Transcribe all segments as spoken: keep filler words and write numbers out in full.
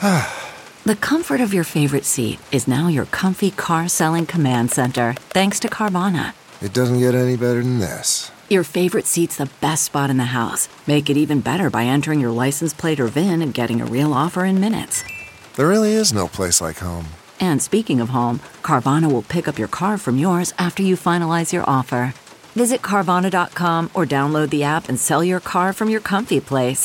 The comfort of your favorite seat is now your comfy car selling command center, thanks to Carvana. It doesn't get any better than this. Your favorite seat's the best spot in the house. Make it even better by entering your license plate or V I N and getting a real offer in minutes. There really is no place like home. And speaking of home, Carvana will pick up your car from yours after you finalize your offer. Visit Carvana dot com or download the app and sell your car from your comfy place.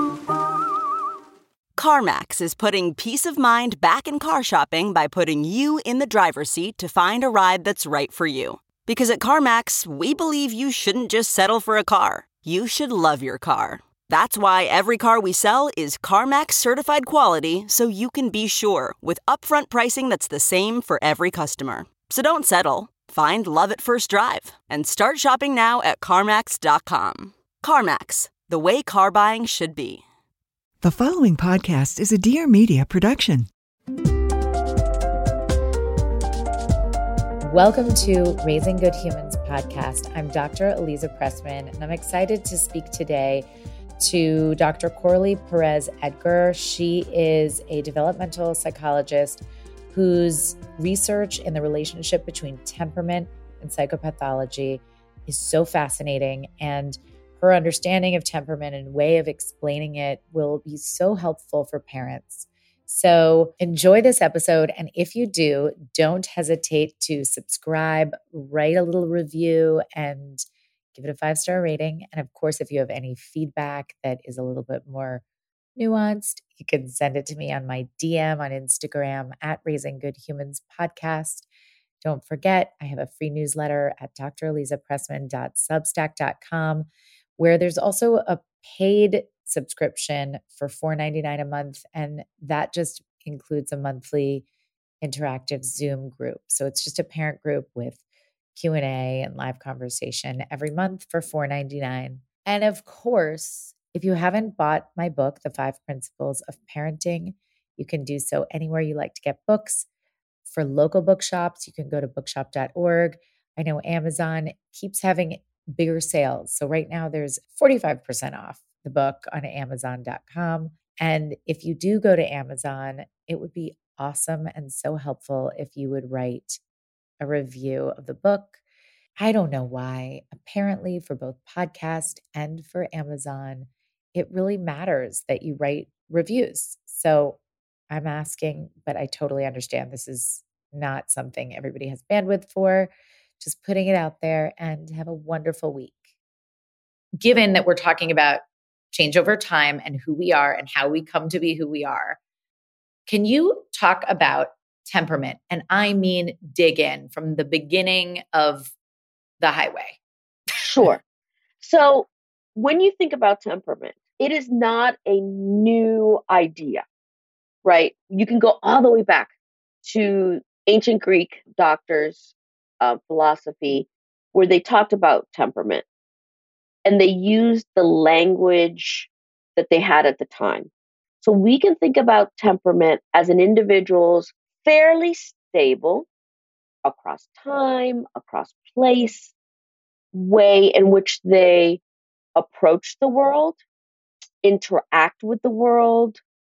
CarMax is putting peace of mind back in car shopping by putting you in the driver's seat to find a ride that's right for you. Because at CarMax, we believe you shouldn't just settle for a car. You should love your car. That's why every car we sell is CarMax certified quality, so you can be sure with upfront pricing that's the same for every customer. So don't settle. Find love at first drive and start shopping now at CarMax dot com. CarMax, the way car buying should be. The following podcast is a Dear Media production. Welcome to Raising Good Humans podcast. I'm Doctor Aliza Pressman, and I'm excited to speak today to Doctor Coralie Perez Edgar. She is a developmental psychologist whose research in the relationship between temperament and psychopathology is so fascinating, and her understanding of temperament and way of explaining it will be so helpful for parents. So enjoy this episode. And if you do, don't hesitate to subscribe, write a little review, and give it a five-star rating. And of course, if you have any feedback that is a little bit more nuanced, you can send it to me on my D M on Instagram at Raising Good Humans Podcast. Don't forget, I have a free newsletter at d r aliza pressman dot substack dot com, where there's also a paid subscription for four dollars and ninety-nine cents a month. And that just includes a monthly interactive Zoom group. So it's just a parent group with Q and A and live conversation every month for four dollars and ninety-nine cents. And of course, if you haven't bought my book, The Five Principles of Parenting, you can do so anywhere you like to get books. For local bookshops, you can go to bookshop dot org. I know Amazon keeps having bigger sales. So right now there's forty-five percent off the book on amazon dot com. And if you do go to Amazon, it would be awesome and so helpful if you would write a review of the book. I don't know why. Apparently, for both podcast and for Amazon, it really matters that you write reviews. So I'm asking, but I totally understand this is not something everybody has bandwidth for. Just putting it out there, and have a wonderful week. Given that we're talking about change over time and who we are and how we come to be who we are, can you talk about temperament? And I mean dig in from the beginning of the highway. Sure. So when you think about temperament, it is not a new idea, right? You can go all the way back to ancient Greek doctors of philosophy, where they talked about temperament, and they used the language that they had at the time. So we can think about temperament as an individual's fairly stable across time, across place, way in which they approach the world, interact with the world,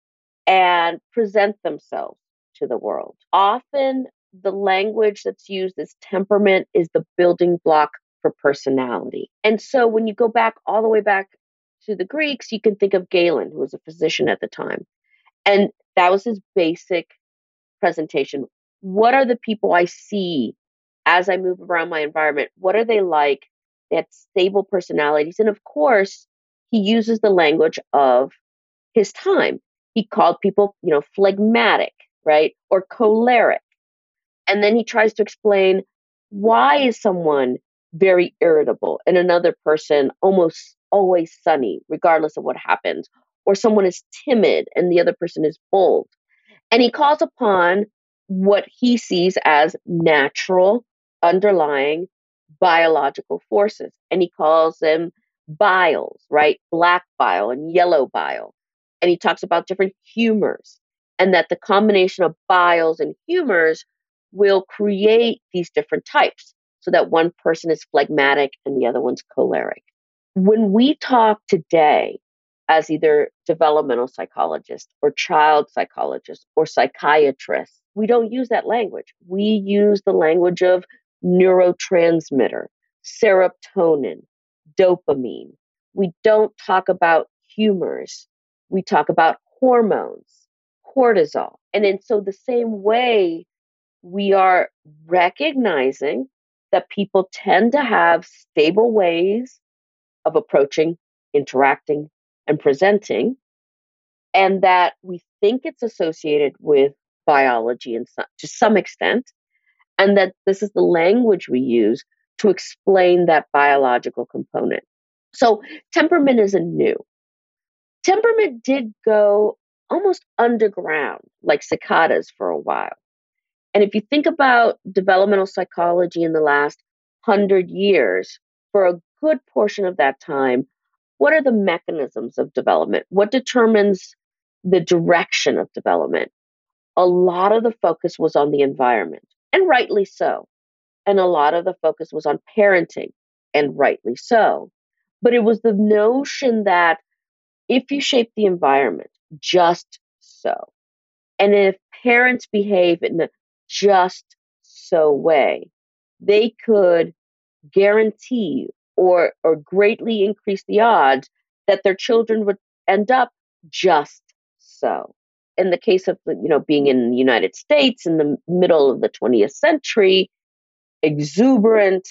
and present themselves to the world. Often the language that's used as temperament is the building block for personality. And so when you go back all the way back to the Greeks, you can think of Galen, who was a physician at the time. And that was his basic presentation. What are the people I see as I move around my environment? What are they like? They had stable personalities. And of course, he uses the language of his time. He called people, you know, phlegmatic, right? Or choleric. And then he tries to explain, why is someone very irritable and another person almost always sunny, regardless of what happens? Or someone is timid and the other person is bold. And he calls upon what he sees as natural, underlying biological forces. And he calls them biles, right? Black bile and yellow bile. And he talks about different humors, and that the combination of biles and humors will create these different types, so that one person is phlegmatic and the other one's choleric. When we talk today as either developmental psychologists or child psychologists or psychiatrists. We don't use that language. We use the language of neurotransmitter, serotonin, dopamine. We don't talk about humors. We talk about hormones, cortisol. And in so the same way, we are recognizing that people tend to have stable ways of approaching, interacting, and presenting, and that we think it's associated with biology in some, to some extent, and that this is the language we use to explain that biological component. So temperament isn't new. Temperament did go almost underground, like cicadas for a while. And if you think about developmental psychology in the last hundred years, for a good portion of that time, what are the mechanisms of development? What determines the direction of development? A lot of the focus was on the environment, and rightly so. And a lot of the focus was on parenting, and rightly so. But it was the notion that if you shape the environment just so, and if parents behave in a just so way, they could guarantee or or greatly increase the odds that their children would end up just so. In the case of, you know, being in the United States in the middle of the twentieth century, exuberant,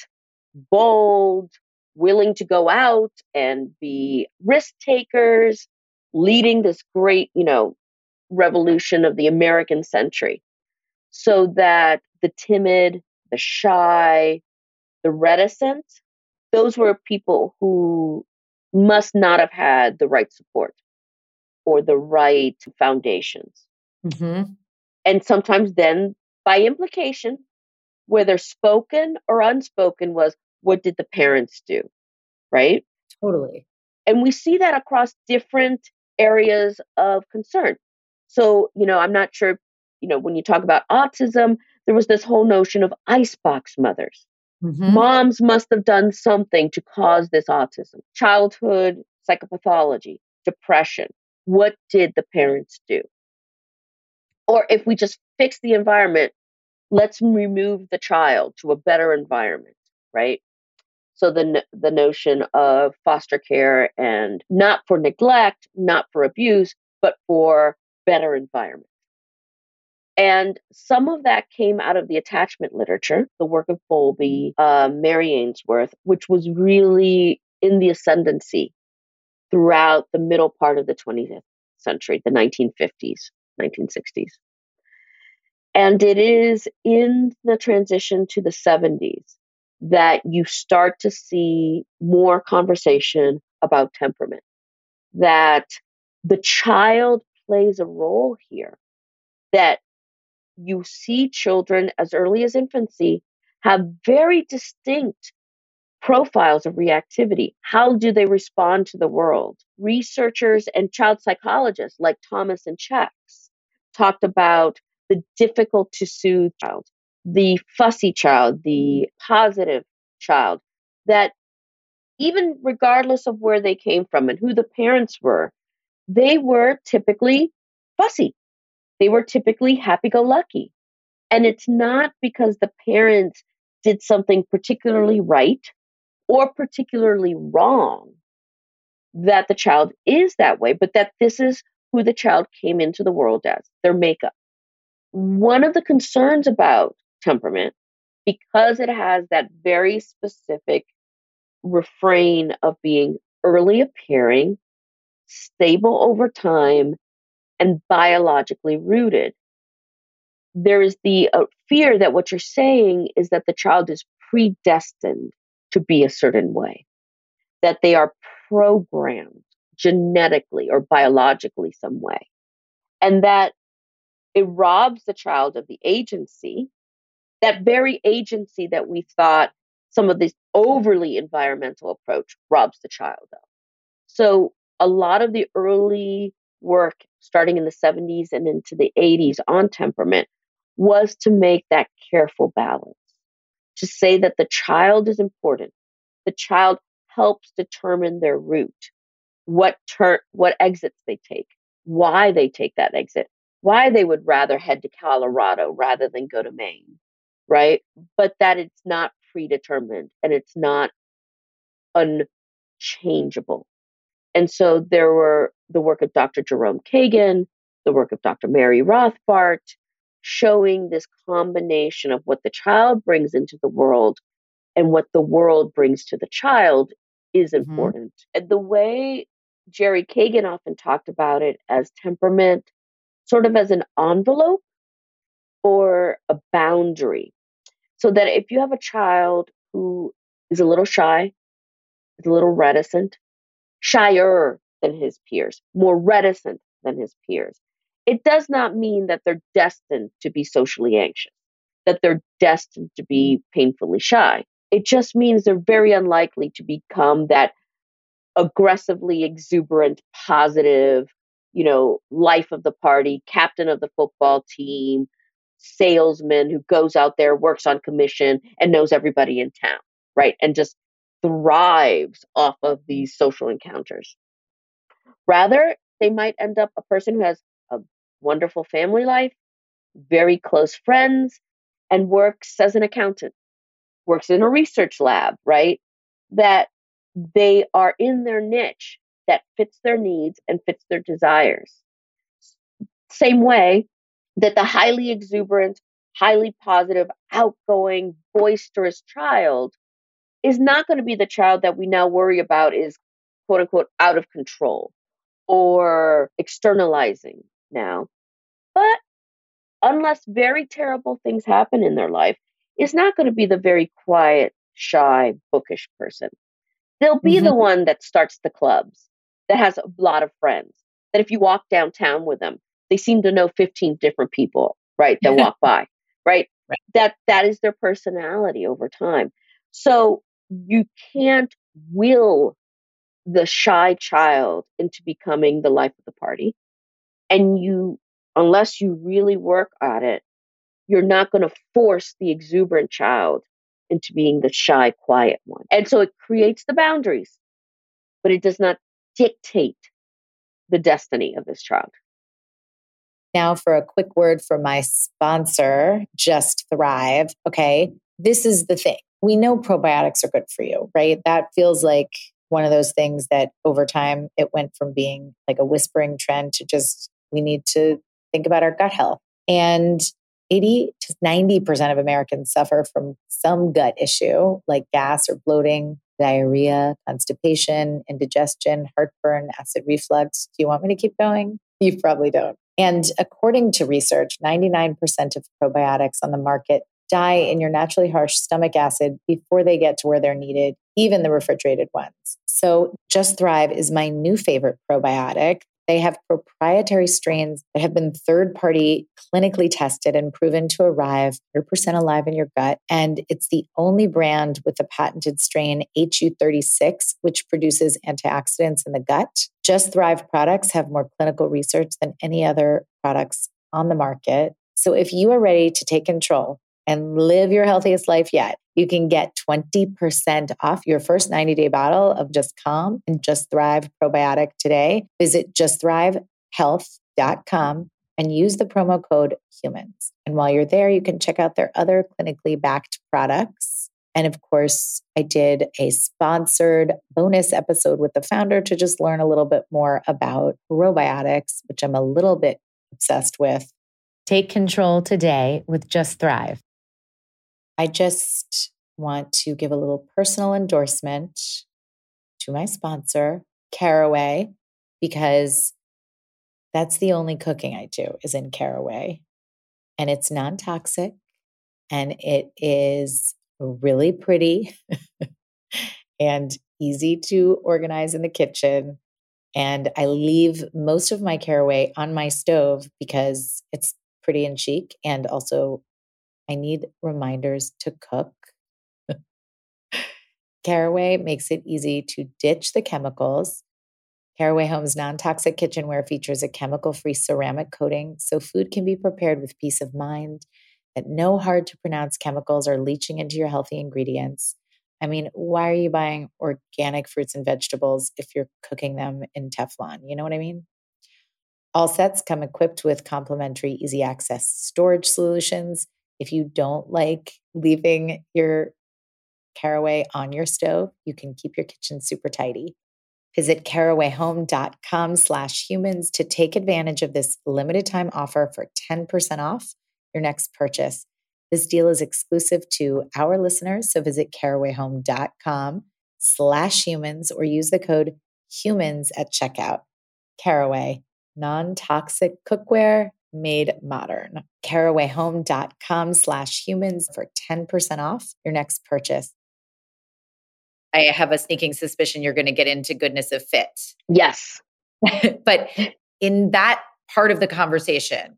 bold, willing to go out and be risk takers, leading this great, you know, revolution of the American century, so that the timid, the shy, the reticent, those were people who must not have had the right support or the right foundations. Mm-hmm. And sometimes then, by implication, whether spoken or unspoken, was what did the parents do, right? Totally. And we see that across different areas of concern. So, you know, I'm not sure, you know, when you talk about autism, there was this whole notion of icebox mothers. Mm-hmm. Moms must have done something to cause this autism. Childhood psychopathology, depression. What did the parents do? Or if we just fix the environment, let's remove the child to a better environment, right? So the the notion of foster care, and not for neglect, not for abuse, but for better environment. And some of that came out of the attachment literature, the work of Bowlby, uh, Mary Ainsworth, which was really in the ascendancy throughout the middle part of the twentieth century, the nineteen fifties, nineteen sixties. And it is in the transition to the seventies that you start to see more conversation about temperament, that the child plays a role here, that you see children as early as infancy have very distinct profiles of reactivity. How do they respond to the world? Researchers and child psychologists like Thomas and Chex talked about the difficult to soothe child, the fussy child, the positive child, that even regardless of where they came from and who the parents were, they were typically fussy. They were typically happy-go-lucky. And it's not because the parents did something particularly right or particularly wrong that the child is that way, but that this is who the child came into the world as, their makeup. One of the concerns about temperament, because it has that very specific refrain of being early appearing, stable over time, and biologically rooted, there is the uh, fear that what you're saying is that the child is predestined to be a certain way, that they are programmed genetically or biologically some way, and that it robs the child of the agency, that very agency that we thought some of this overly environmental approach robs the child of. So a lot of the early work starting in the seventies and into the eighties on temperament was to make that careful balance, to say that the child is important. The child helps determine their route. what turn, what exits they take, why they take that exit, why they would rather head to Colorado rather than go to Maine, right? But that it's not predetermined and it's not unchangeable. And so there were the work of Doctor Jerome Kagan, the work of Doctor Mary Rothbart, showing this combination of what the child brings into the world and what the world brings to the child is important. Mm-hmm. And the way Jerry Kagan often talked about it as temperament, sort of as an envelope or a boundary. So that if you have a child who is a little shy, is a little reticent, shyer than his peers, more reticent than his peers, it does not mean that they're destined to be socially anxious, that they're destined to be painfully shy. It just means they're very unlikely to become that aggressively exuberant, positive, you know, life of the party, captain of the football team, salesman who goes out there, works on commission, and knows everybody in town, right? And just thrives off of these social encounters. Rather, they might end up a person who has a wonderful family life, very close friends, and works as an accountant, works in a research lab, right? That they are in their niche that fits their needs and fits their desires. Same way that the highly exuberant, highly positive, outgoing, boisterous child is not going to be the child that we now worry about is quote unquote out of control or externalizing now. But unless very terrible things happen in their life, is not going to be the very quiet, shy, bookish person. They'll be mm-hmm. the one that starts the clubs, that has a lot of friends, that if you walk downtown with them, they seem to know fifteen different people, right, that walk by, right? right? That that is their personality over time. So you can't will the shy child into becoming the life of the party. And you, unless you really work at it, you're not going to force the exuberant child into being the shy, quiet one. And so it creates the boundaries, but it does not dictate the destiny of this child. Now for a quick word from my sponsor, Just Thrive. Okay, this is the thing. We know probiotics are good for you, right? That feels like one of those things that over time it went from being like a whispering trend to just, we need to think about our gut health. And eighty to ninety percent of Americans suffer from some gut issue like gas or bloating, diarrhea, constipation, indigestion, heartburn, acid reflux. Do you want me to keep going? You probably don't. And according to research, ninety-nine percent of probiotics on the market die in your naturally harsh stomach acid before they get to where they're needed, even the refrigerated ones. So Just Thrive is my new favorite probiotic. They have proprietary strains that have been third-party clinically tested and proven to arrive one hundred percent alive in your gut. And it's the only brand with the patented strain H U thirty-six, which produces antioxidants in the gut. Just Thrive products have more clinical research than any other products on the market. So if you are ready to take control and live your healthiest life yet, you can get twenty percent off your first ninety-day bottle of Just Calm and Just Thrive probiotic today. Visit just thrive health dot com and use the promo code HUMANS. And while you're there, you can check out their other clinically backed products. And of course, I did a sponsored bonus episode with the founder to just learn a little bit more about probiotics, which I'm a little bit obsessed with. Take control today with Just Thrive. I just want to give a little personal endorsement to my sponsor, Caraway, because that's the only cooking I do is in Caraway. And it's non-toxic and it is really pretty and easy to organize in the kitchen. And I leave most of my Caraway on my stove because it's pretty and chic. And also I need reminders to cook. Caraway makes it easy to ditch the chemicals. Caraway Home's non-toxic kitchenware features a chemical-free ceramic coating, so food can be prepared with peace of mind that no hard-to-pronounce chemicals are leaching into your healthy ingredients. I mean, why are you buying organic fruits and vegetables if you're cooking them in Teflon? You know what I mean? All sets come equipped with complimentary easy access storage solutions. If you don't like leaving your Caraway on your stove, you can keep your kitchen super tidy. Visit carawayhome.com slash humans to take advantage of this limited time offer for ten percent off your next purchase. This deal is exclusive to our listeners, so visit carawayhome.com slash humans or use the code humans at checkout. Caraway, non-toxic cookware made modern. carawayhome.com slash humans for ten percent off your next purchase. I have a sneaking suspicion you're going to get into goodness of fit. Yes. But in that part of the conversation,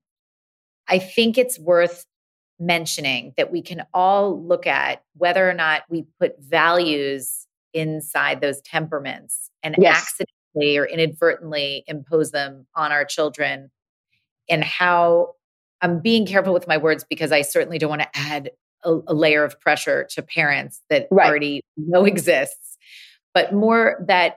I think it's worth mentioning that we can all look at whether or not we put values inside those temperaments and Yes. accidentally or inadvertently impose them on our children, and how I'm being careful with my words because I certainly don't want to add a, a layer of pressure to parents that Right. already know exists, but more that,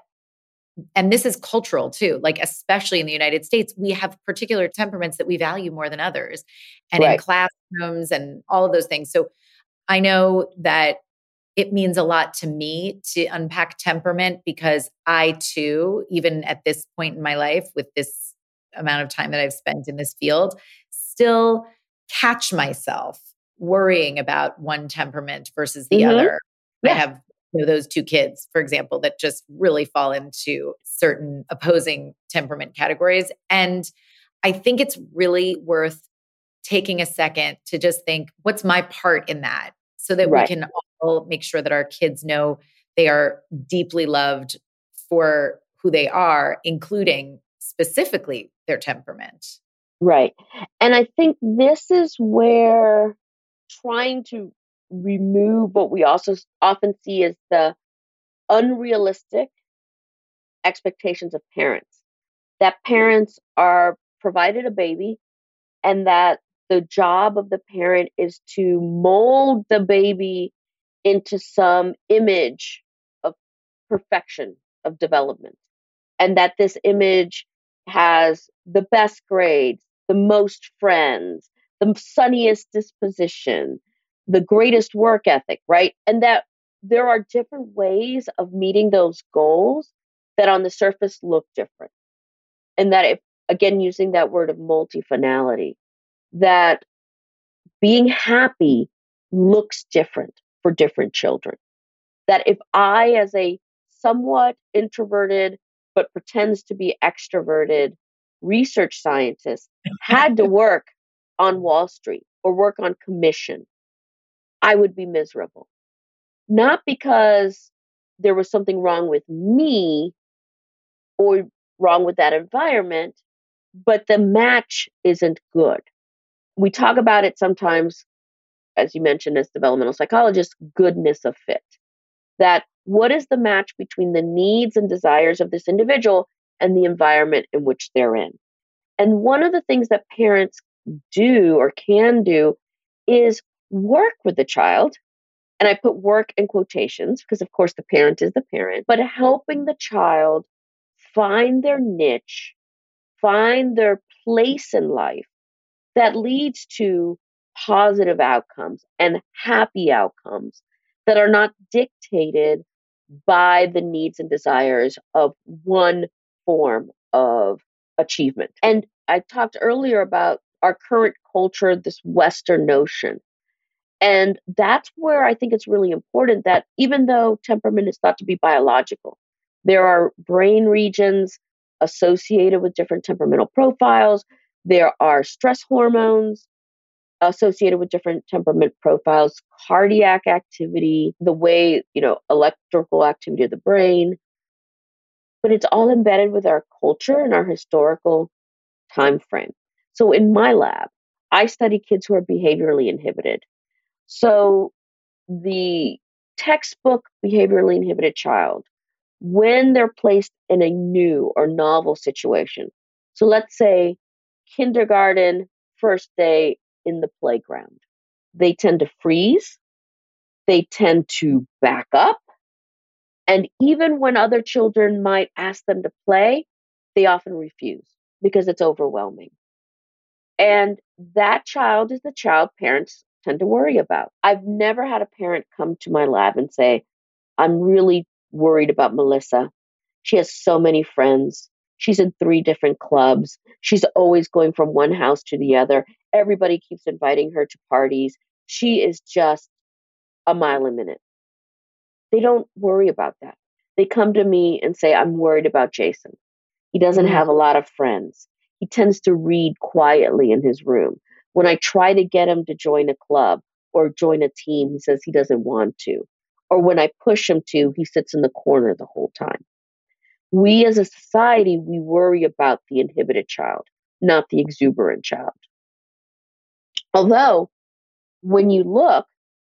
and this is cultural too, like especially in the United States, we have particular temperaments that we value more than others, and in Right. classrooms and all of those things. So I know that it means a lot to me to unpack temperament because I too, even at this point in my life with this amount of time that I've spent in this field, still catch myself worrying about one temperament versus the Mhm. other. I Yeah. have you know, those two kids, for example, that just really fall into certain opposing temperament categories. And I think it's really worth taking a second to just think, what's my part in that? So that Right. we can all make sure that our kids know they are deeply loved for who they are, including specifically their temperament. Right. And I think this is where trying to remove what we also s- often see as the unrealistic expectations of parents, that parents are provided a baby and that the job of the parent is to mold the baby into some image of perfection of development, and that this image has the best grades, the most friends, the sunniest disposition, the greatest work ethic, right? And that there are different ways of meeting those goals that on the surface look different. And that if, again, using that word of multifinality, that being happy looks different for different children. That if I, as a somewhat introverted but pretends to be extroverted research scientist, had to work on Wall Street or work on commission, I would be miserable. Not because there was something wrong with me or wrong with that environment, but the match isn't good. We talk about it sometimes, as you mentioned, as developmental psychologists, goodness of fit. That what is the match between the needs and desires of this individual and the environment in which they're in? And one of the things that parents do or can do is work with the child. And I put work in quotations because, of course, the parent is the parent, but helping the child find their niche, find their place in life that leads to positive outcomes and happy outcomes that are not dictated by the needs and desires of one form of achievement. And I talked earlier about our current culture, this Western notion. And that's where I think it's really important that even though temperament is thought to be biological, there are brain regions associated with different temperamental profiles. There are stress hormones associated with different temperament profiles, cardiac activity, the way, you know, electrical activity of the brain. But it's all embedded with our culture and our historical time frame. So in my lab, I study kids who are behaviorally inhibited. So the textbook behaviorally inhibited child, when they're placed in a new or novel situation, so let's say kindergarten, first day in the playground, they tend to freeze, They tend to back up. And even when other children might ask them to play, they often refuse because it's overwhelming. And that child is the child parents tend to worry about. I've never had a parent come to my lab and say, I'm really worried about Melissa. She has so many friends. She's in three different clubs. She's always going from one house to the other. Everybody keeps inviting her to parties. She is just a mile a minute. They don't worry about that. They come to me and say, I'm worried about Jason. He doesn't mm-hmm. have a lot of friends. He tends to read quietly in his room. When I try to get him to join a club or join a team, he says he doesn't want to. Or when I push him to, he sits in the corner the whole time. We as a society, we worry about the inhibited child, not the exuberant child. Although, when you look,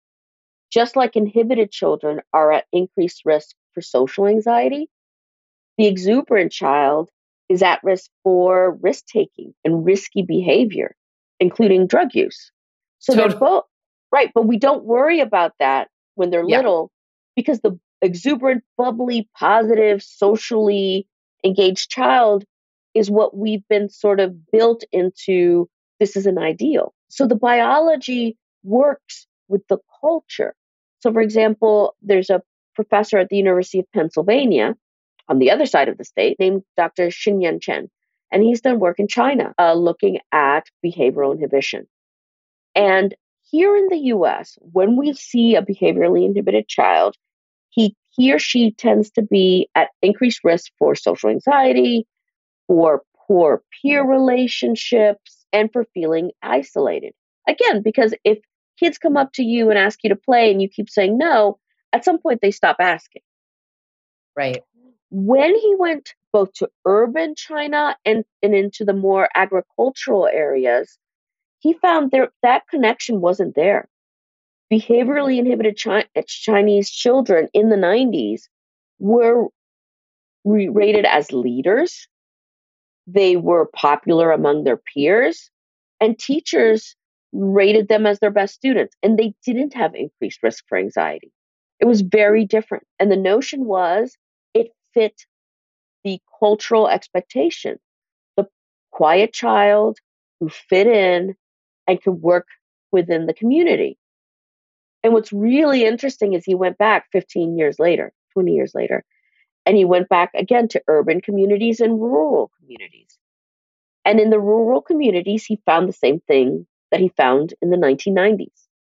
just like inhibited children are at increased risk for social anxiety, the exuberant child is at risk for risk-taking and risky behavior, including drug use. So totally. They're both, right, but we don't worry about that when they're yeah. little because the exuberant, bubbly, positive, socially engaged child is what we've been sort of built into. This is an ideal. So the biology works with the culture. So, for example, there's a professor at the University of Pennsylvania on the other side of the state named Doctor Xinyan Chen. And he's done work in China uh, looking at behavioral inhibition. And here in the U S, when we see a behaviorally inhibited child, he, he or she tends to be at increased risk for social anxiety, for poor peer relationships, and for feeling isolated. Again, because if kids come up to you and ask you to play and you keep saying no, at some point they stop asking. Right. When he went both to urban China and, and into the more agricultural areas, he found there that connection wasn't there. Behaviorally inhibited Chi- Chinese children in the nineties were re- rated as leaders. They were popular among their peers, and teachers rated them as their best students, and they didn't have increased risk for anxiety. It was very different. And the notion was it fit the cultural expectation. The quiet child who fit in and could work within the community. And what's really interesting is he went back fifteen years later, twenty years later, and he went back again to urban communities and rural communities. And in the rural communities, he found the same thing that he found in the nineteen nineties.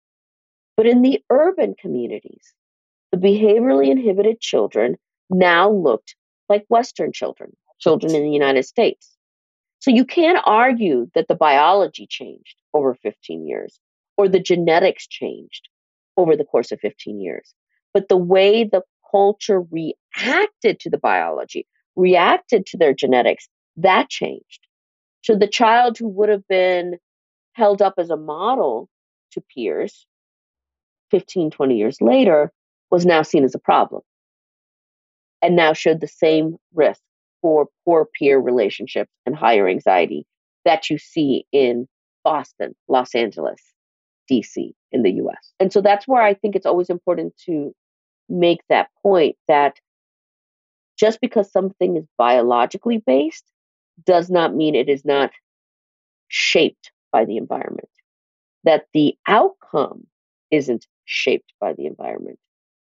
But in the urban communities, the behaviorally inhibited children now looked like Western children, children in the United States. So you can't argue that the biology changed over fifteen years or the genetics changed over the course of fifteen years. But the way the culture reacted to the biology, reacted to their genetics, that changed. So the child who would have been held up as a model to peers fifteen, twenty years later was now seen as a problem and now showed the same risk for poor peer relationships and higher anxiety that you see in Boston, Los Angeles, D C, in the U S. And so that's where I think it's always important to make that point that just because something is biologically based does not mean it is not shaped by the environment, that the outcome isn't shaped by the environment.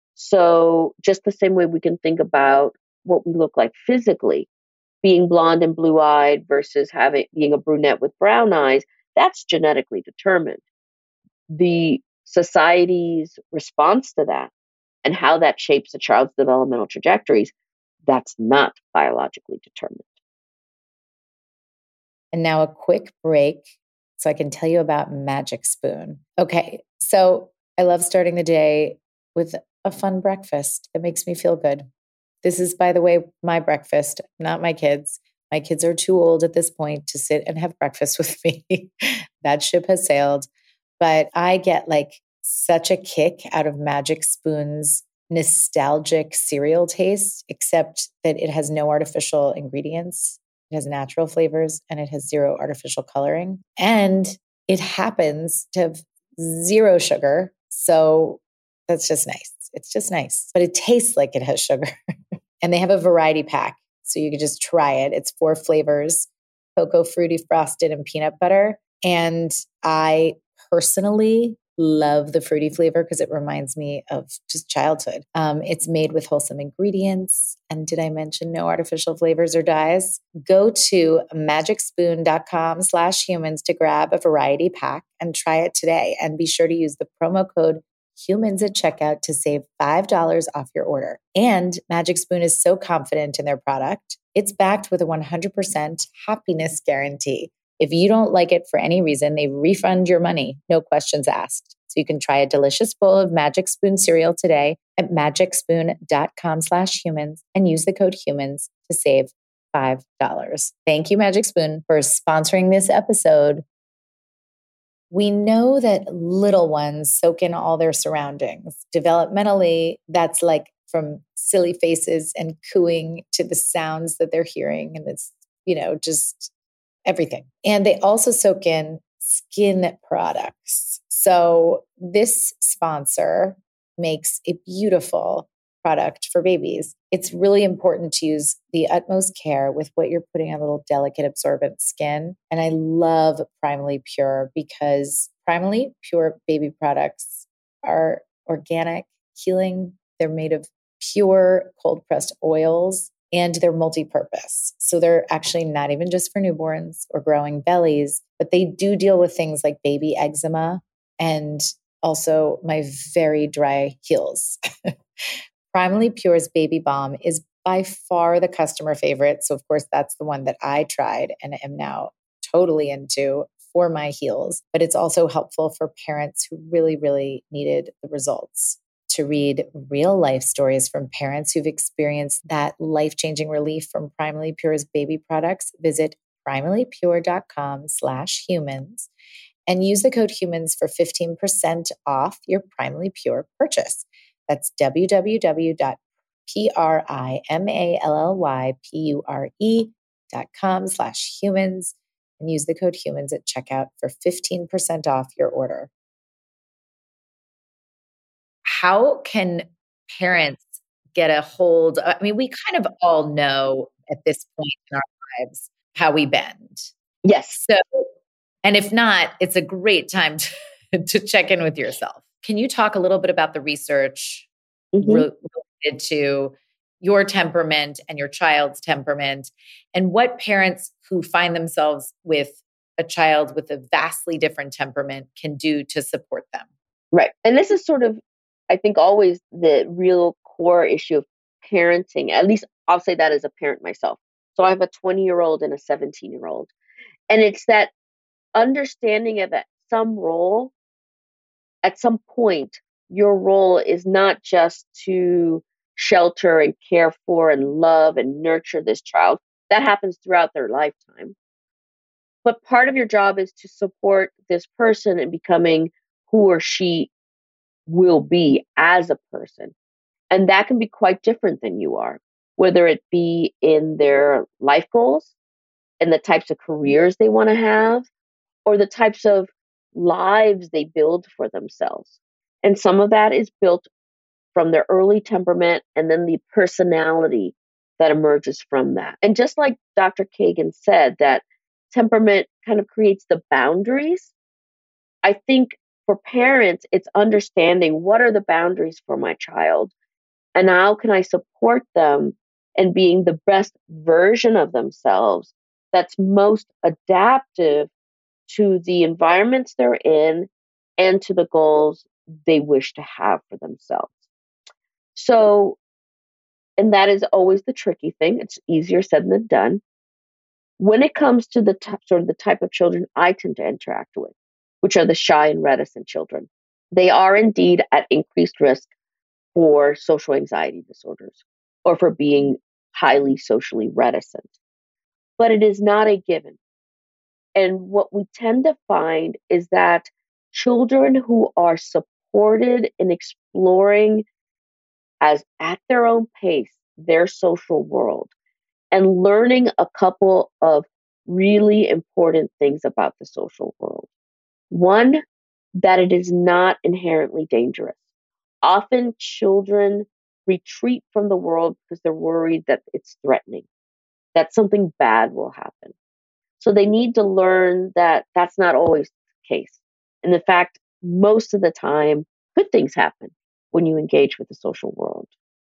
So just the same way we can think about what we look like physically, being blonde and blue-eyed versus having being a brunette with brown eyes, that's genetically determined. The society's response to that and how that shapes a child's developmental trajectories, that's not biologically determined. And now a quick break so I can tell you about Magic Spoon. Okay, so I love starting the day with a fun breakfast that makes me feel good. This is, by the way, my breakfast, not my kids. My kids are too old at this point to sit and have breakfast with me. That ship has sailed. But I get like such a kick out of Magic Spoon's nostalgic cereal taste, except that it has no artificial ingredients. It has natural flavors and it has zero artificial coloring. And it happens to have zero sugar. So That's just nice. It's just nice. But it tastes like it has sugar. And they have a variety pack. So you can just try it. It's four flavors: cocoa, fruity, frosted, and peanut butter. And I personally love the fruity flavor because it reminds me of just childhood. Um, it's made with wholesome ingredients. And did I mention no artificial flavors or dyes? Go to magicspoon.com slash humans to grab a variety pack and try it today. And be sure to use the promo code humans at checkout to save five dollars off your order. And Magic Spoon is so confident in their product, it's backed with a one hundred percent happiness guarantee. If you don't like it for any reason, they refund your money, no questions asked. So you can try a delicious bowl of Magic Spoon cereal today at magicspoon.com slash humans and use the code humans to save five dollars. Thank you, Magic Spoon, for sponsoring this episode. We know that little ones soak in all their surroundings. Developmentally, that's like from silly faces and cooing to the sounds that they're hearing. And it's, you know, just everything. And they also soak in skin products. So this sponsor makes a beautiful product for babies. It's really important to use the utmost care with what you're putting on little delicate absorbent skin. And I love Primally Pure because Primally Pure baby products are organic, healing. They're made of pure cold pressed oils and they're multi-purpose. So they're actually not even just for newborns or growing bellies, but they do deal with things like baby eczema and also my very dry heels. Primally Pure's Baby Balm is by far the customer favorite. So of course, that's the one that I tried and am now totally into for my heels. But it's also helpful for parents who really, really needed the results. To read real life stories from parents who've experienced that life-changing relief from Primally Pure's baby products, visit primallypure.com slash humans and use the code humans for fifteen percent off your Primally Pure purchase. That's www.primallypure.com slash humans and use the code humans at checkout for fifteen percent off your order. How can parents get a hold? I mean, we kind of all know at this point in our lives how we bend. Yes. So, and if not, it's a great time to, to check in with yourself. Can you talk a little bit about the research mm-hmm. related to your temperament and your child's temperament and what parents who find themselves with a child with a vastly different temperament can do to support them? Right. And this is sort of, I think, always the real core issue of parenting. At least I'll say that as a parent myself. So I have a twenty-year-old and a seventeen-year-old. And it's that understanding of at some role, at some point, your role is not just to shelter and care for and love and nurture this child. That happens throughout their lifetime. But part of your job is to support this person in becoming who or she will be as a person. And that can be quite different than you are, whether it be in their life goals and the types of careers they want to have, or the types of lives they build for themselves. And some of that is built from their early temperament and then the personality that emerges from that. And just like Doctor Kagan said, that temperament kind of creates the boundaries. I think for parents, it's understanding what are the boundaries for my child and how can I support them in being the best version of themselves that's most adaptive to the environments they're in and to the goals they wish to have for themselves. So, and that is always the tricky thing. It's easier said than done. When it comes to the t- sort of the type of children I tend to interact with, which are the shy and reticent children, they are indeed at increased risk for social anxiety disorders or for being highly socially reticent. But it is not a given. And what we tend to find is that children who are supported in exploring as at their own pace their social world and learning a couple of really important things about the social world. One, that it is not inherently dangerous. Often children retreat from the world because they're worried that it's threatening, that something bad will happen. So they need to learn that that's not always the case. And in fact, most of the time, good things happen when you engage with the social world.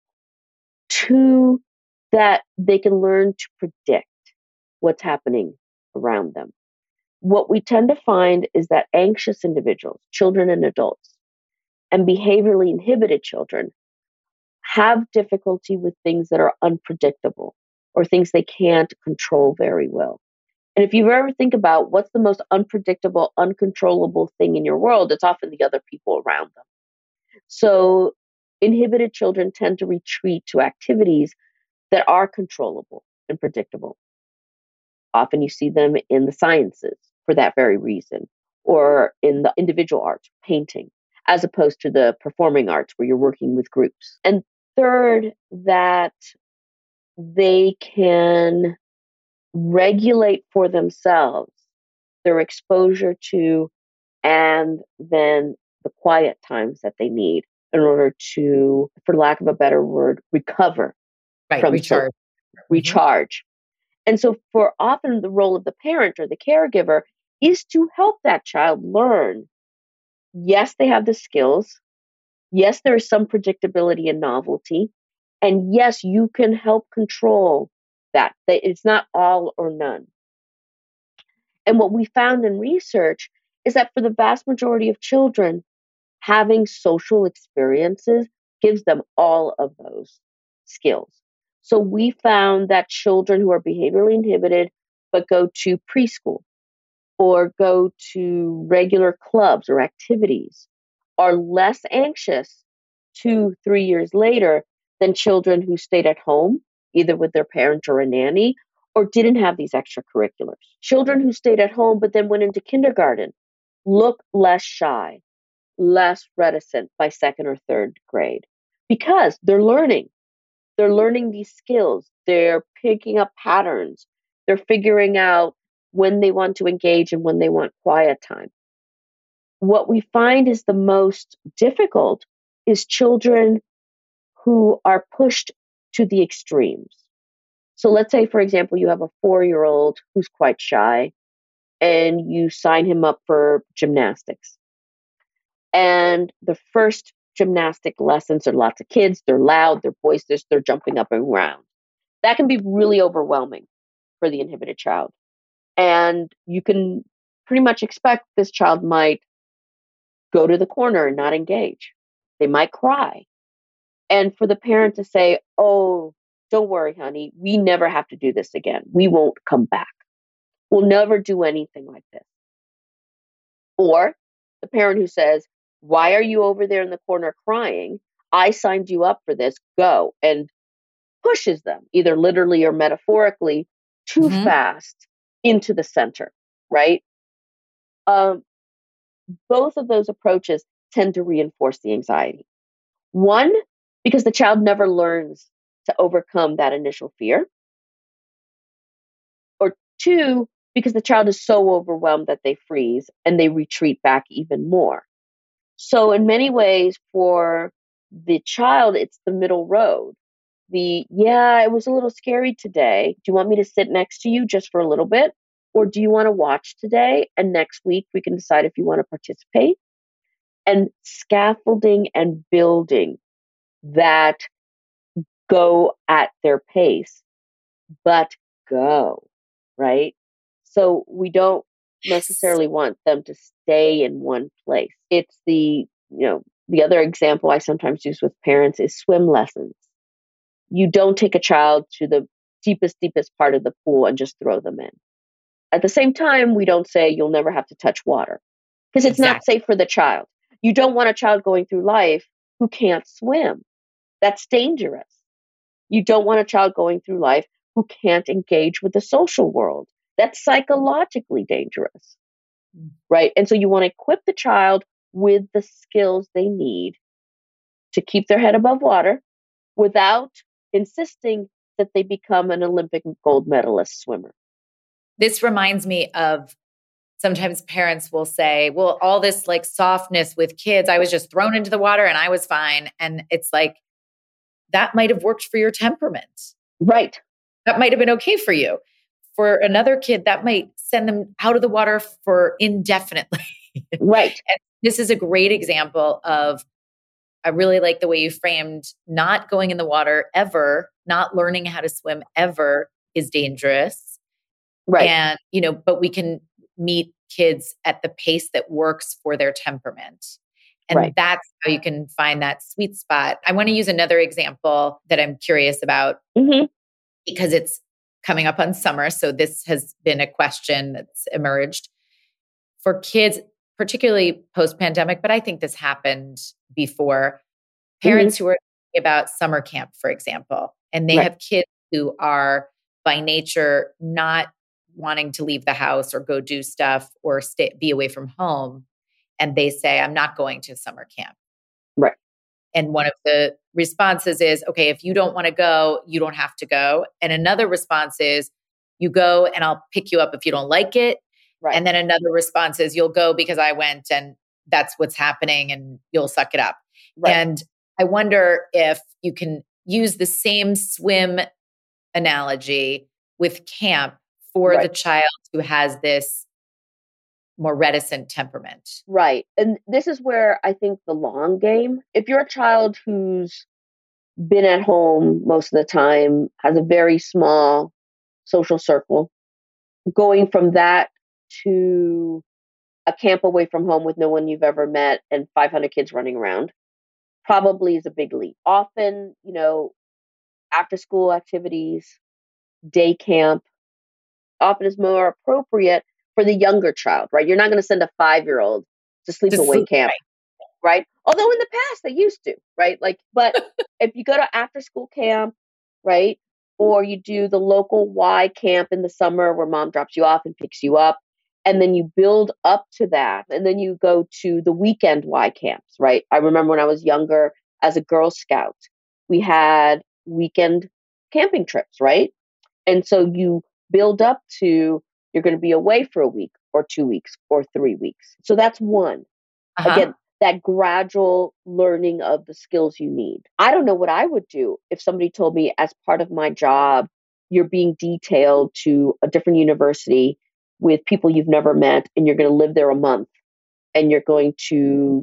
Two, that they can learn to predict what's happening around them. What we tend to find is that anxious individuals, children and adults, and behaviorally inhibited children have difficulty with things that are unpredictable or things they can't control very well. And if you ever think about what's the most unpredictable, uncontrollable thing in your world, it's often the other people around them. So inhibited children tend to retreat to activities that are controllable and predictable. Often you see them in the sciences for that very reason, or in the individual arts, painting, as opposed to the performing arts where you're working with groups. And third, that they can regulate for themselves their exposure to and then the quiet times that they need in order to, for lack of a better word, recover Right, from recharge. So, recharge. And so for often the role of the parent or the caregiver is to help that child learn. Yes, they have the skills. Yes, there is some predictability and novelty. And yes, you can help control that. It's not all or none. And what we found in research is that for the vast majority of children, having social experiences gives them all of those skills. So we found that children who are behaviorally inhibited but go to preschool or go to regular clubs or activities are less anxious two, three years later than children who stayed at home, either with their parent or a nanny, or didn't have these extracurriculars. Children who stayed at home but then went into kindergarten look less shy, less reticent by second or third grade because they're learning. They're learning these skills. They're picking up patterns. They're figuring out when they want to engage and when they want quiet time. What we find is the most difficult is children who are pushed to the extremes. So let's say, for example, you have a four-year-old who's quite shy and you sign him up for gymnastics. And the first gymnastic lessons are lots of kids, they're loud, they're boisterous, they're jumping up and around. That can be really overwhelming for the inhibited child. And you can pretty much expect this child might go to the corner and not engage. They might cry. And for the parent to say, oh, don't worry, honey, we never have to do this again. We won't come back. We'll never do anything like this. Or the parent who says, why are you over there in the corner crying? I signed you up for this. Go. And pushes them, either literally or metaphorically, too mm-hmm. fast into the center, right? Um, both of those approaches tend to reinforce the anxiety. One, because the child never learns to overcome that initial fear. Or two, because the child is so overwhelmed that they freeze and they retreat back even more. So in many ways, for the child, it's the middle road. The, yeah, it was a little scary today. Do you want me to sit next to you just for a little bit? Or do you want to watch today? And next week we can decide if you want to participate. And scaffolding and building that go at their pace, but go, right? So we don't necessarily want them to stay in one place. It's the, you know, the other example I sometimes use with parents is swim lessons. You don't take a child to the deepest, deepest part of the pool and just throw them in. At the same time, we don't say you'll never have to touch water because it's exactly. not safe for the child. You don't want a child going through life who can't swim. That's dangerous. You don't want a child going through life who can't engage with the social world. That's psychologically dangerous, mm. right? And so you want to equip the child with the skills they need to keep their head above water without insisting that they become an Olympic gold medalist swimmer. This reminds me of sometimes parents will say, well, all this like softness with kids, I was just thrown into the water and I was fine. And it's like, that might have worked for your temperament. Right. That might have been okay for you. For another kid, that might send them out of the water for indefinitely. Right. And this is a great example of, I really like the way you framed not going in the water ever, not learning how to swim ever is dangerous. Right. And, you know, but we can meet kids at the pace that works for their temperament. And right. that's how you can find that sweet spot. I want to use another example that I'm curious about mm-hmm. because it's coming up on summer. So this has been a question that's emerged for kids, particularly post-pandemic, but I think this happened before. Parents mm-hmm. who are thinking about summer camp, for example, and they right. have kids who are by nature not wanting to leave the house or go do stuff or stay, be away from home. And they say, I'm not going to summer camp. Right. And one of the responses is, okay, if you don't want to go, you don't have to go. And another response is, you go and I'll pick you up if you don't like it. Right. And then another response is, you'll go because I went and that's what's happening and you'll suck it up. Right. And I wonder if you can use the same swim analogy with camp for right. the child who has this more reticent temperament. Right. And this is where I think the long game, if you're a child who's been at home most of the time, has a very small social circle, going from that to a camp away from home with no one you've ever met and five hundred kids running around, probably is a big leap. Often, you know, after school activities, day camp, often is more appropriate for the younger child, right? You're not going to send a five-year-old to sleepaway sleep, camp, right. right? Although in the past they used to, right? Like, but if you go to after-school camp, right, or you do the local Y camp in the summer where mom drops you off and picks you up, and then you build up to that, and then you go to the weekend Y camps, right? I remember when I was younger as a Girl Scout, we had weekend camping trips, right? And so you build up to, you're going to be away for a week or two weeks or three weeks. So that's one. Uh-huh. Again, that gradual learning of the skills you need. I don't know what I would do if somebody told me as part of my job, you're being detailed to a different university with people you've never met and you're going to live there a month and you're going to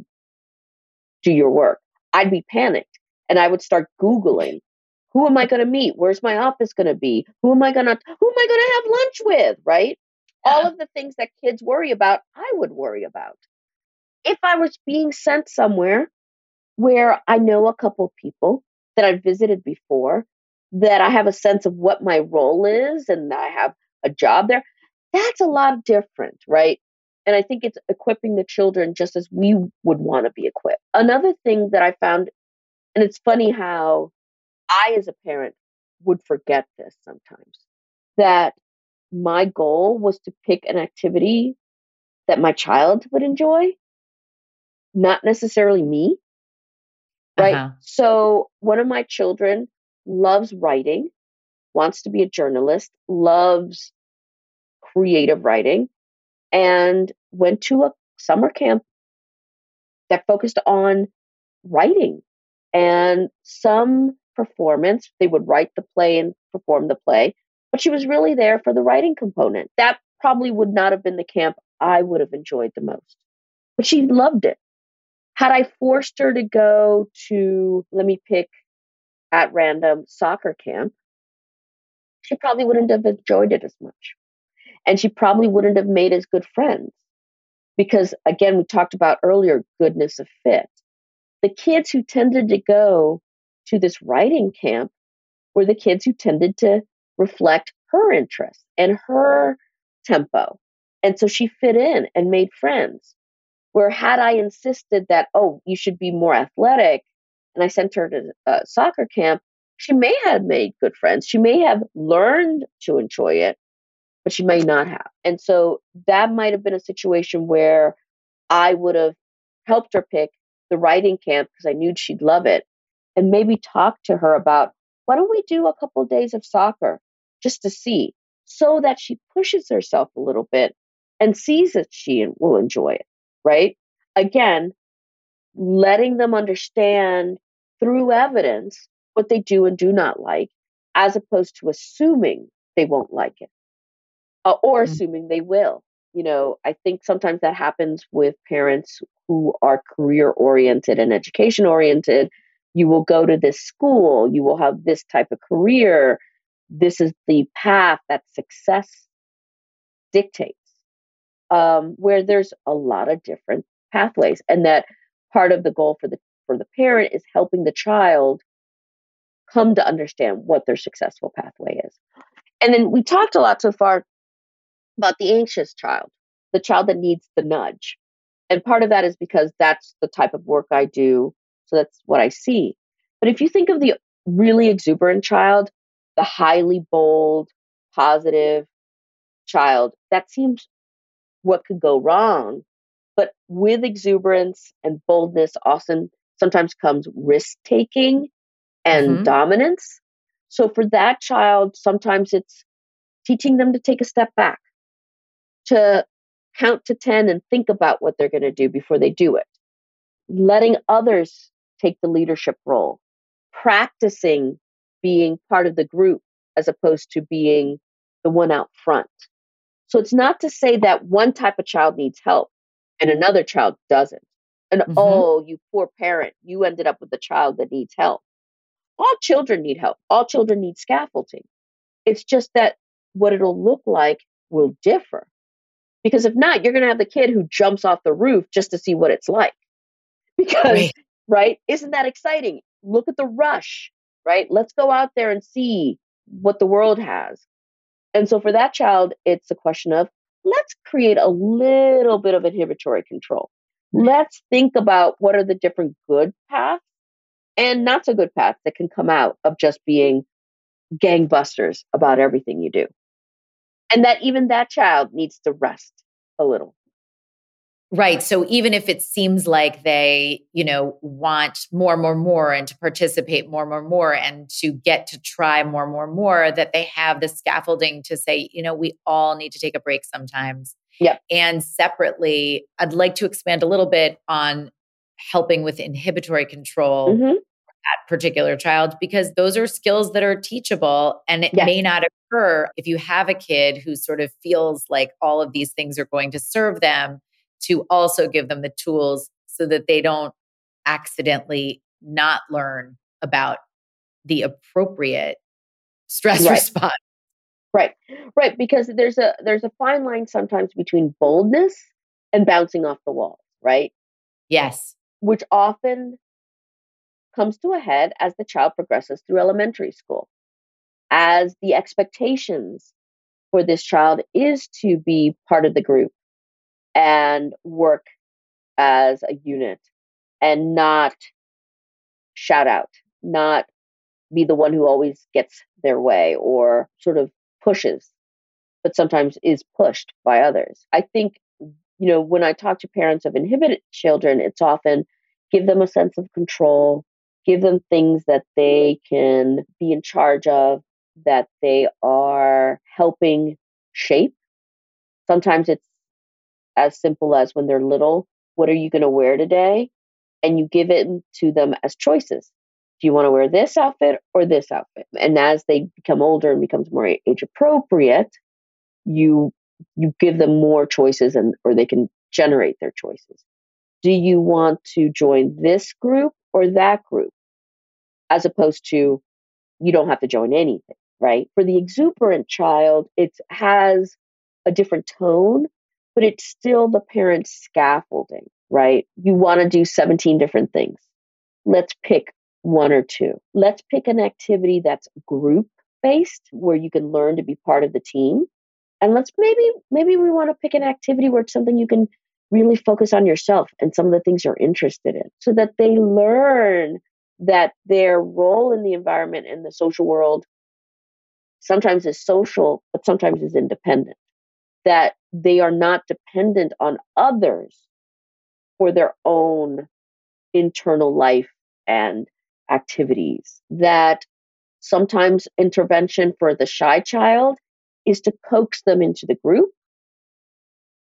do your work. I'd be panicked and I would start Googling, who am I going to meet? Where's my office going to be? Who am I going to, who am I going to have lunch with? Right? Yeah. All of the things that kids worry about, I would worry about. If I was being sent somewhere where I know a couple people that I've visited before, that I have a sense of what my role is and I have a job there, that's a lot different, right? And I think it's equipping the children just as we would want to be equipped. Another thing that I found, and it's funny how I, as a parent, would forget this sometimes, that my goal was to pick an activity that my child would enjoy, not necessarily me, right? Uh-huh. So one of my children loves writing, wants to be a journalist, loves creative writing, and went to a summer camp that focused on writing and some performance. They would write the play and perform the play, but she was really there for the writing component. That probably would not have been the camp I would have enjoyed the most, but she loved it. Had I forced her to go to, let me pick at random, soccer camp, she probably wouldn't have enjoyed it as much. And she probably wouldn't have made as good friends because, again, we talked about earlier, goodness of fit. The kids who tended to go to this writing camp were the kids who tended to reflect her interests and her tempo. And so she fit in and made friends. Where had I insisted that, oh, you should be more athletic, and I sent her to a soccer camp, she may have made good friends. She may have learned to enjoy it, but she may not have. And so that might have been a situation where I would have helped her pick the writing camp because I knew she'd love it, and maybe talk to her about, why don't we do a couple of days of soccer just to see, so that she pushes herself a little bit and sees that she will enjoy it, right? Again, letting them understand through evidence what they do and do not like, as opposed to assuming they won't like it uh, or Mm. assuming they will. You know, I think sometimes that happens with parents who are career oriented and education oriented. You will go to this school, you will have this type of career. This is the path that success dictates, um, where there's a lot of different pathways, and that part of the goal for the for the parent is helping the child come to understand what their successful pathway is. And then we talked a lot so far about the anxious child, the child that needs the nudge. And part of that is because that's the type of work I do. So that's what I see. But if you think of the really exuberant child, the highly bold, positive child, that seems what could go wrong. But with exuberance and boldness, often sometimes comes risk taking and Mhm. dominance. So for that child, sometimes it's teaching them to take a step back, to count to ten and think about what they're going to do before they do it, letting others take the leadership role, practicing being part of the group as opposed to being the one out front. So it's not to say that one type of child needs help and another child doesn't. And Mhm. oh, you poor parent, you ended up with a child that needs help. All children need help. All children need scaffolding. It's just that what it'll look like will differ. Because if not, you're going to have the kid who jumps off the roof just to see what it's like. Because, Right. right? Isn't that exciting? Look at the rush, right? Let's go out there and see what the world has. And so for that child, it's a question of let's create a little bit of inhibitory control. Let's think about what are the different good paths and not so good paths that can come out of just being gangbusters about everything you do. And that even that child needs to rest a little. Right. So even if it seems like they, you know, want more, more, more and to participate more, more, more and to get to try more, more, more, that they have the scaffolding to say, you know, we all need to take a break sometimes. Yep. And separately, I'd like to expand a little bit on helping with inhibitory control Mm-hmm. that particular child, because those are skills that are teachable, and it Yes. may not occur if you have a kid who sort of feels like all of these things are going to serve them, to also give them the tools so that they don't accidentally not learn about the appropriate stress Right. response. Right. Right. Because there's a there's a fine line sometimes between boldness and bouncing off the walls, right? Yes. Which often comes to a head as the child progresses through elementary school, as the expectations for this child is to be part of the group and work as a unit and not shout out, not be the one who always gets their way or sort of pushes, but sometimes is pushed by others. I think, you know, when I talk to parents of inhibited children, it's often give them a sense of control, give them things that they can be in charge of, that they are helping shape. Sometimes it's as simple as when they're little, what are you going to wear today? And you give it to them as choices. Do you want to wear this outfit or this outfit? And as they become older and becomes more age appropriate, you you give them more choices, and or they can generate their choices. Do you want to join this group or that group? As opposed to you don't have to join anything, right? For the exuberant child, it has a different tone, but it's still the parent's scaffolding, right? You want to do seventeen different things. Let's pick one or two. Let's pick an activity that's group based where you can learn to be part of the team. And let's maybe, maybe we want to pick an activity where it's something you can really focus on yourself and some of the things you're interested in so that they learn that their role in the environment and the social world sometimes is social, but sometimes is independent. That they are not dependent on others for their own internal life and activities. That sometimes intervention for the shy child is to coax them into the group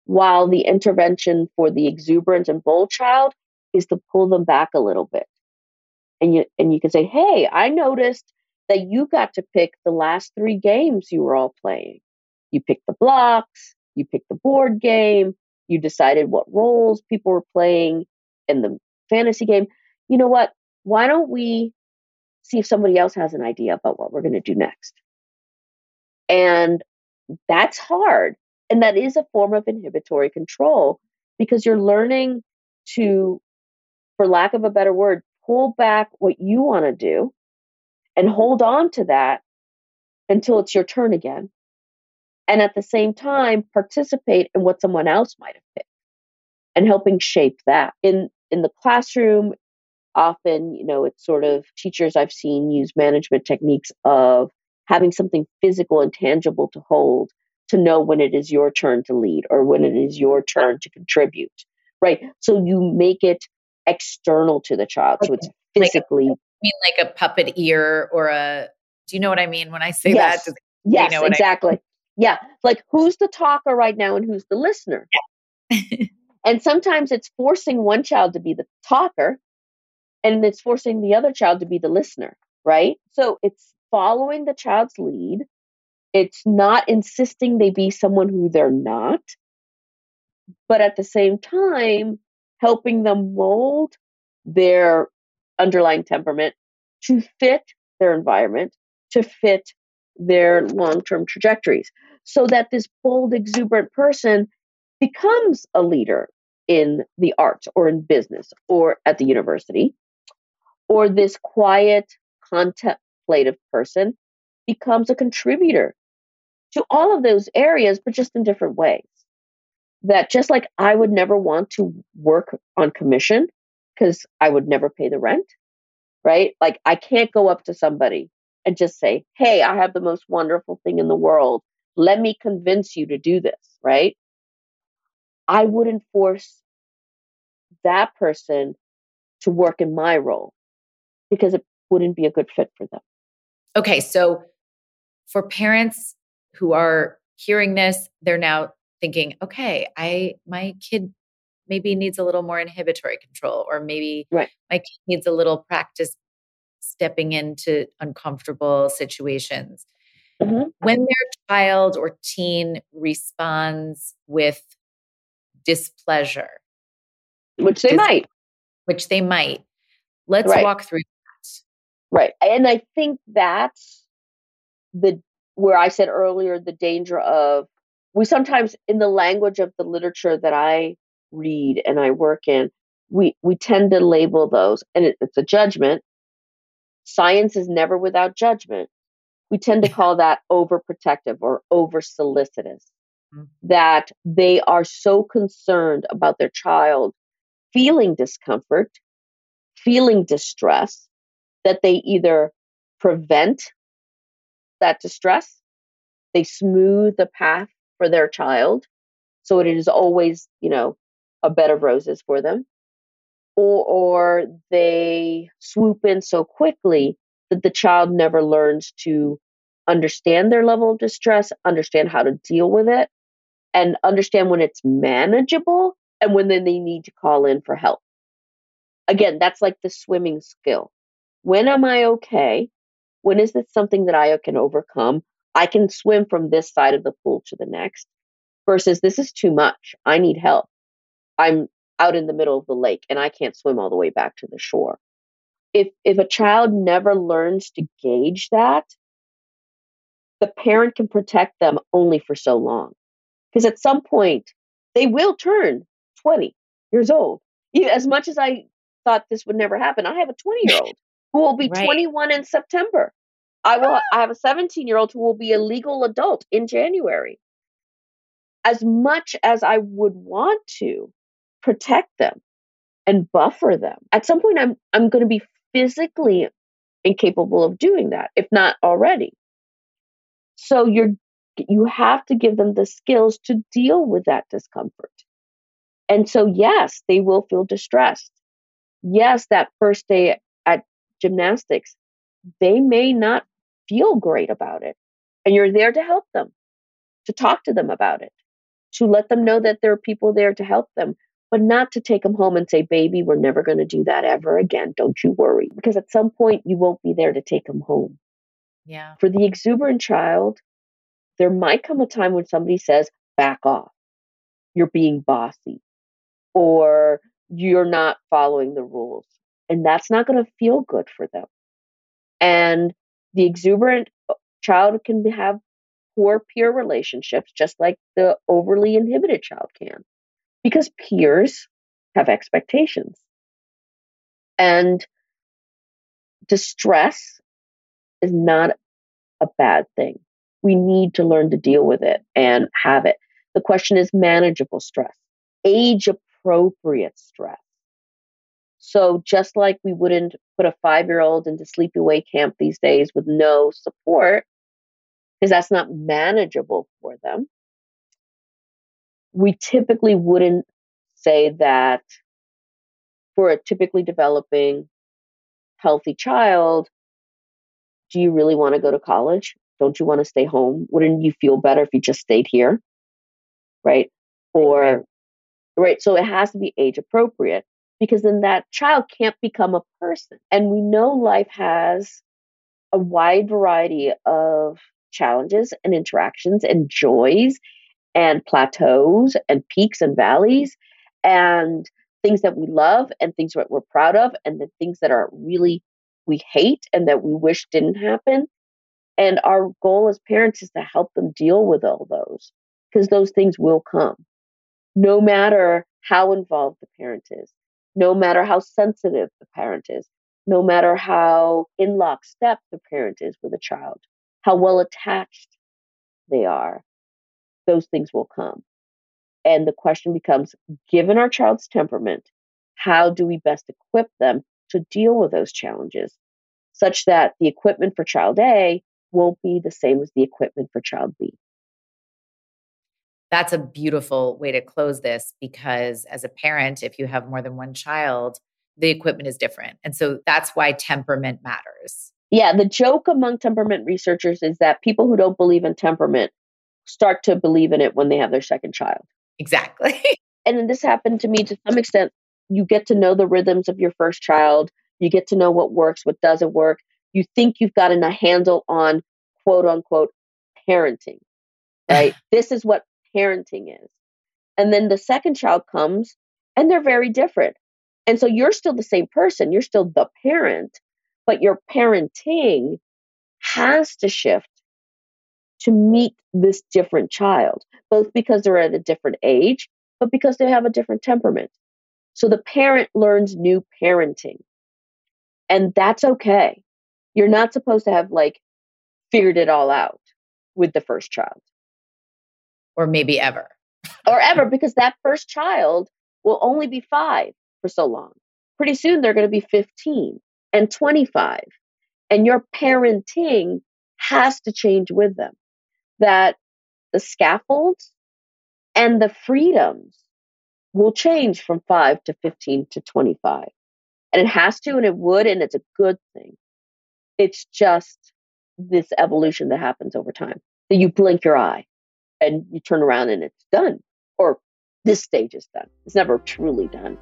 while the intervention for the exuberant and bold child is to pull them back a little bit. And you and you can say, hey, I noticed that you got to pick the last three games you were all playing. You picked the blocks, you picked the board game, you decided what roles people were playing in the fantasy game. You know what? Why don't we see if somebody else has an idea about what we're going to do next? And that's hard. And that is a form of inhibitory control because you're learning to, for lack of a better word, pull back what you want to do and hold on to that until it's your turn again. And at the same time, participate in what someone else might have picked and helping shape that. In in the classroom, often, you know, it's sort of teachers I've seen use management techniques of having something physical and tangible to hold to know when it is your turn to lead or when it is your turn to contribute, right? So you make it external to the child. So it's physically. Like a, I mean, like a puppet ear or a, do you know what I mean when I say yes. that? Does, yes, you know exactly. I mean? Yeah. Like who's the talker right now and who's the listener? Yeah. And sometimes it's forcing one child to be the talker and it's forcing the other child to be the listener, right? So it's following the child's lead. It's not insisting they be someone who they're not, but at the same time, helping them mold their underlying temperament to fit their environment, to fit their long-term trajectories, so that this bold, exuberant person becomes a leader in the arts or in business or at the university, or this quiet, contemplative person becomes a contributor to all of those areas, but just in different ways. That just like I would never want to work on commission because I would never pay the rent, right? Like I can't go up to somebody and just say, hey, I have the most wonderful thing in the world. Let me convince you to do this, right? I wouldn't force that person to work in my role because it wouldn't be a good fit for them. Okay, so for parents who are hearing this, they're now thinking, okay, I my kid maybe needs a little more inhibitory control, or maybe right. my kid needs a little practice stepping into uncomfortable situations. Mm-hmm. When their child or teen responds with displeasure, which they dis- might, which they might, let's right. walk through that. Right. And I think that's the where I said earlier, the danger of, we sometimes, in the language of the literature that I read and I work in, we, we tend to label those, and it, it's a judgment. Science is never without judgment. We tend to call that overprotective or over solicitous, mm-hmm. that they are so concerned about their child feeling discomfort, feeling distress, that they either prevent that distress, they smooth the path for their child, so it is always, you know, a bed of roses for them, or, or they swoop in so quickly that the child never learns to understand their level of distress, understand how to deal with it, and understand when it's manageable and when then they need to call in for help. Again, that's like the swimming skill. When am I okay? When is this something that I can overcome? I can swim from this side of the pool to the next, versus this is too much. I need help. I'm out in the middle of the lake and I can't swim all the way back to the shore. If if a child never learns to gauge that, the parent can protect them only for so long. Because at some point, they will turn twenty years old. As much as I thought this would never happen, I have a twenty-year-old who will be right. twenty-one in September. I will. I have a seventeen-year-old who will be a legal adult in January. As much as I would want to protect them and buffer them, at some point I'm I'm going to be physically incapable of doing that, if not already. So you're you have to give them the skills to deal with that discomfort. And so, yes, they will feel distressed. Yes, that first day at gymnastics, they may not feel great about it. And you're there to help them, to talk to them about it. to let them know that there are people there to help them, but not to take them home and say, baby, we're never going to do that ever again. Don't you worry. Because at some point you won't be there to take them home. Yeah. For the exuberant child, there might come a time when somebody says, back off. You're being bossy, or you're not following the rules. And that's not going to feel good for them. And the exuberant child can have poor peer relationships, just like the overly inhibited child can, because peers have expectations. And distress is not a bad thing. We need to learn to deal with it and have it. The question is manageable stress, age-appropriate stress. So just like we wouldn't put a five-year-old into sleepaway camp these days with no support, because that's not manageable for them, we typically wouldn't say that for a typically developing, healthy child, do you really want to go to college? Don't you want to stay home? Wouldn't you feel better if you just stayed here? Right? Or, right. right. So it has to be age appropriate, because then that child can't become a person. And we know life has a wide variety of challenges and interactions and joys and plateaus and peaks and valleys and things that we love and things that we're proud of and the things that are really we hate and that we wish didn't happen. And our goal as parents is to help them deal with all those, because those things will come, no matter how involved the parent is, no matter how sensitive the parent is, no matter how in lockstep the parent is with a child, how well attached they are, those things will come. And the question becomes, given our child's temperament, how do we best equip them to deal with those challenges such that the equipment for child A won't be the same as the equipment for child B? That's a beautiful way to close this, because as a parent, if you have more than one child, the equipment is different. And so that's why temperament matters. Yeah, the joke among temperament researchers is that people who don't believe in temperament start to believe in it when they have their second child. Exactly. And then this happened to me to some extent. You get to know the rhythms of your first child. You get to know what works, what doesn't work. You think you've gotten a handle on quote unquote parenting, right? This is what parenting is. And then the second child comes and they're very different. And so you're still the same person. You're still the parent, but your parenting has to shift to meet this different child, both because they're at a different age, but because they have a different temperament. So the parent learns new parenting, and that's okay. You're not supposed to have like figured it all out with the first child. Or maybe ever. Or ever, because that first child will only be five for so long. Pretty soon they're going to be fifteen and twenty-five. And your parenting has to change with them. That the scaffolds and the freedoms will change from five to fifteen to twenty-five. And it has to, and it would, and it's a good thing. It's just this evolution that happens over time. That you blink your eye and you turn around and it's done. Or this stage is done. It's never truly done.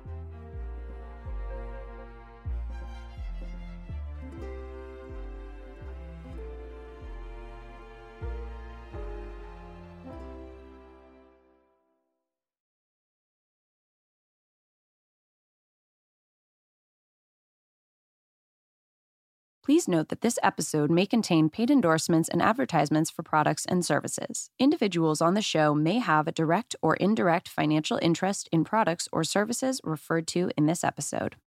Please note that this episode may contain paid endorsements and advertisements for products and services. Individuals on the show may have a direct or indirect financial interest in products or services referred to in this episode.